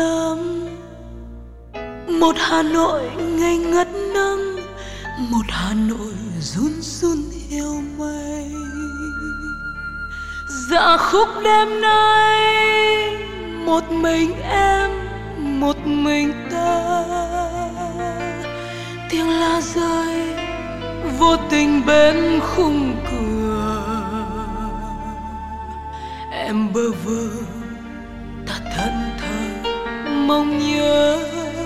lắm. Một Hà Nội ngây ngất nắng, một Hà Nội run run hiu mây. Dạ khúc đêm nay một mình em, một mình ta. Tiếng la rơi vô tình bên khung cửa. Em bơ vơ ta thẫn thờ mong nhớ.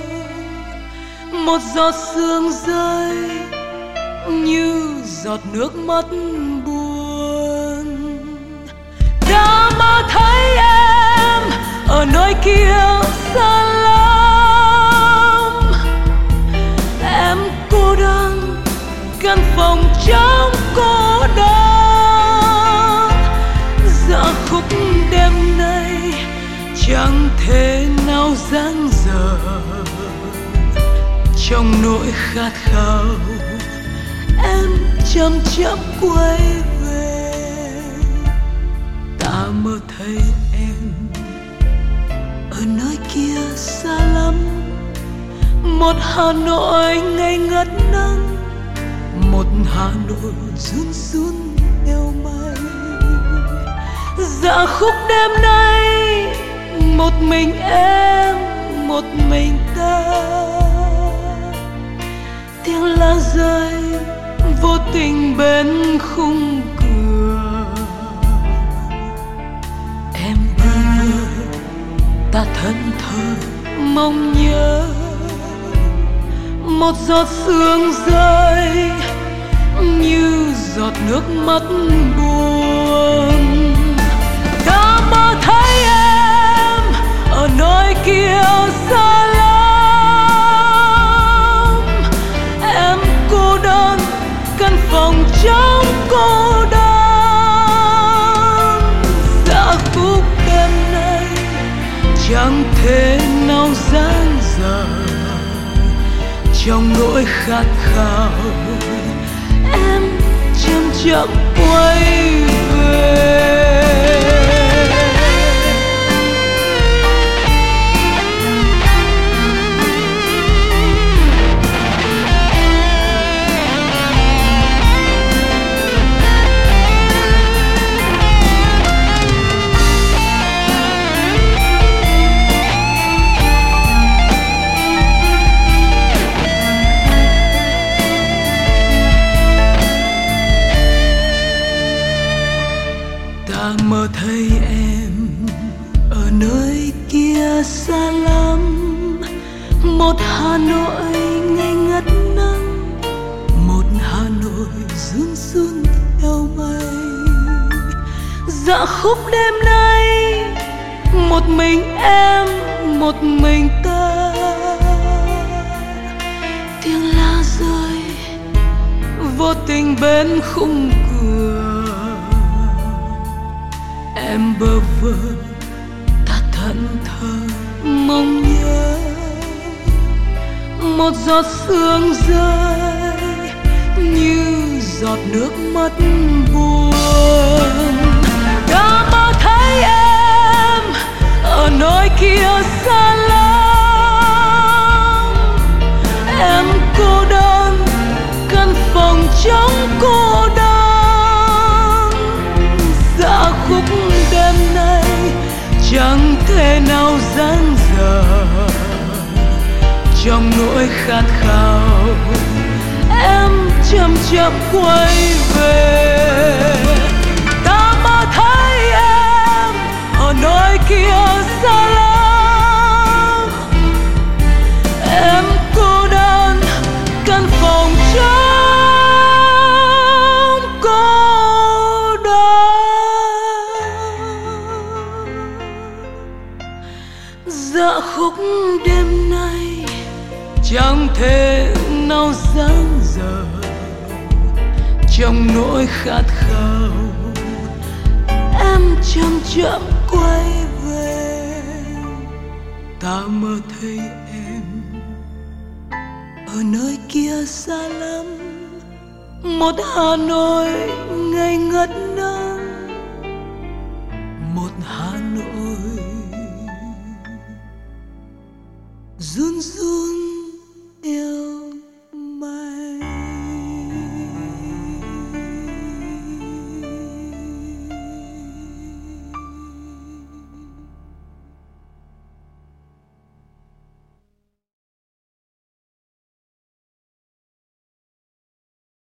Một giọt sương rơi như giọt nước mắt buồn. Đã mơ thấy em ở nơi kia xa lắm. Em cô đơn căn phòng trống cô đơn. Dạ khúc đêm nay chẳng thể nào giang dở. Trong nỗi khát khao em chậm chậm quay về. Ta mơ thấy em ở nơi kia xa lắm. Một Hà Nội ngây ngất nắng, một Hà Nội run run eo mây. Dạ khúc đêm nay một mình em, một mình ta. Tiếng la rơi vô tình bên khung cửa. Em bơ vơ ta thẫn thờ mong nhớ. Một giọt sương rơi như giọt nước mắt buồn. Đã mơ thấy em ở nơi kia xa lắm. Em cô đơn căn phòng trống cô đơn. Dạ khúc đêm nay chẳng thể nào giang dở. Trong nỗi khát khao em chậm chậm quay về. Mơ thấy em ở nơi kia xa lắm. Một Hà Nội ngây ngất nắng, một Hà Nội run run eo mây. Dạ khúc đêm nay một mình em, một mình ta. Tiếng la rơi vô tình bên khung cửa. Em bơ vơ ta thẫn thờ mong nhớ. Một giọt sương rơi như giọt nước mắt buồn. Đã mơ thấy em ở nơi kia xa lắm. Em cô đơn căn phòng trống cô đơn. Dạ khúc đêm nay chẳng thể nào giang dở. Trong nỗi khát khao em chậm chậm quay về. Ta mơ thấy em ở nơi kia xa lắm. Em cô đơn căn phòng trống cô đơn. Dạ khúc đêm nay chẳng thể nào giang dở. Trong nỗi khát khao em chậm chậm quay về. Ta mơ thấy em ở nơi kia xa lắm. Một Hà Nội ngây ngất nắng, một Hà Nội run run